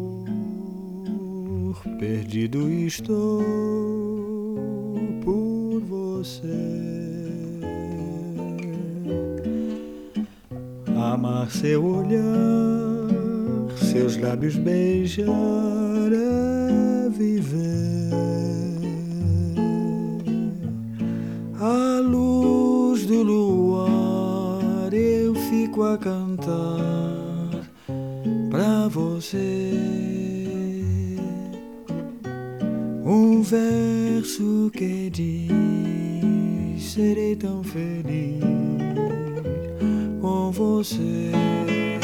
perdido estou por você. Amar seu olhar, seus lábios beijar é viver. À luz do luar eu fico a cantar pra você um verso que diz: serei tão feliz com você.